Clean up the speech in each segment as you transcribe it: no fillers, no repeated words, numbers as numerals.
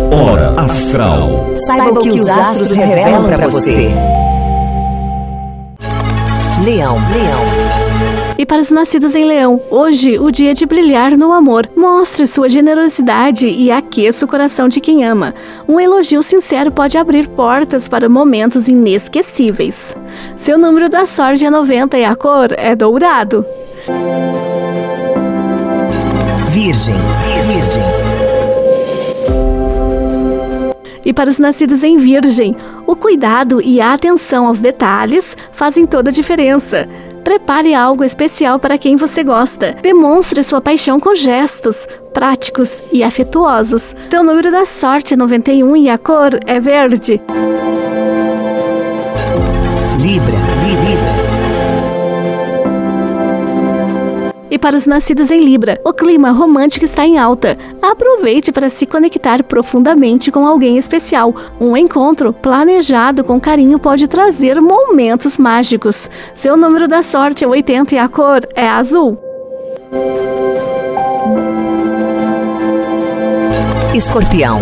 Hora Astral. Saiba o que os astros revelam para você. Leão. E para os nascidos em Leão, hoje o dia de brilhar no amor. Mostre sua generosidade e aqueça o coração de quem ama. Um elogio sincero pode abrir portas para momentos inesquecíveis. Seu número da sorte é 90 e a cor é dourado. Virgem. E para os nascidos em Virgem, o cuidado e a atenção aos detalhes fazem toda a diferença. Prepare algo especial para quem você gosta. Demonstre sua paixão com gestos práticos e afetuosos. Seu número da sorte é 91 e a cor é verde. Libra. E para os nascidos em Libra, o clima romântico está em alta. Aproveite para se conectar profundamente com alguém especial. Um encontro planejado com carinho pode trazer momentos mágicos. Seu número da sorte é 80 e a cor é azul. Escorpião.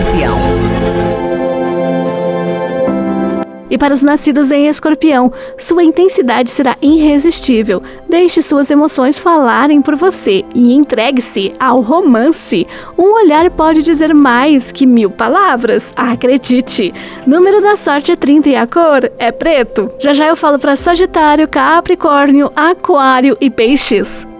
E para os nascidos em Escorpião, sua intensidade será irresistível. Deixe suas emoções falarem por você e entregue-se ao romance. Um olhar pode dizer mais que 1000 palavras, acredite. Número da sorte é 30 e a cor é preto. Já eu falo para Sagitário, Capricórnio, Aquário e Peixes.